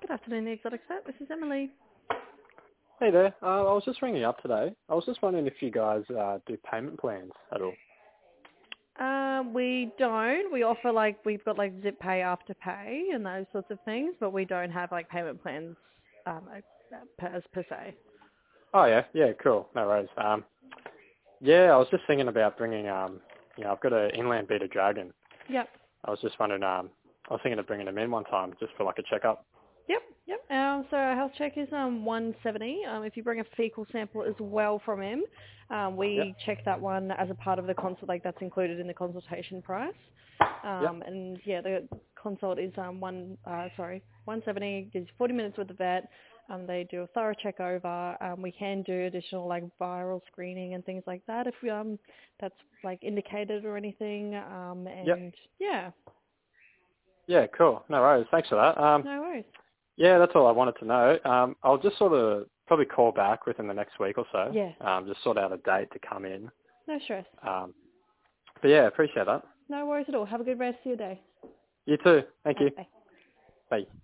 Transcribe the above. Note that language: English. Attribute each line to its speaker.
Speaker 1: Good afternoon, the Exotic Set. This is Emily.
Speaker 2: Hey there. I was just ringing up today. I was just wondering if you guys do payment plans at all.
Speaker 1: We don't. We offer we've got Zip Pay, Afterpay, and those sorts of things, but we don't have payment plans per se.
Speaker 2: Oh yeah, yeah, cool. No worries. Yeah, I was just thinking about bringing. I've got an inland bearded dragon.
Speaker 1: Yep.
Speaker 2: I was just wondering. I was thinking of bringing him in one time just for like a checkup.
Speaker 1: Yep. So our health check is 170. If you bring a fecal sample as well from him,
Speaker 2: Yep.
Speaker 1: we check that one as a part of the consult. That's included in the consultation price.
Speaker 2: Yep.
Speaker 1: And yeah, the consult is 170. Gives 40 minutes with the vet. They do a thorough check over. We can do additional viral screening and things like that if that's indicated or anything.
Speaker 2: Yep.
Speaker 1: And yeah,
Speaker 2: Yeah, cool. No worries. Thanks for that.
Speaker 1: no worries.
Speaker 2: Yeah, that's all I wanted to know. I'll just sort of probably call back within the next week or so.
Speaker 1: Yeah,
Speaker 2: Just sort out a date to come in.
Speaker 1: no stress.
Speaker 2: But yeah, appreciate that.
Speaker 1: No worries at all. Have a good rest of your day.
Speaker 2: You too. Thank you.
Speaker 1: Bye.
Speaker 2: Bye.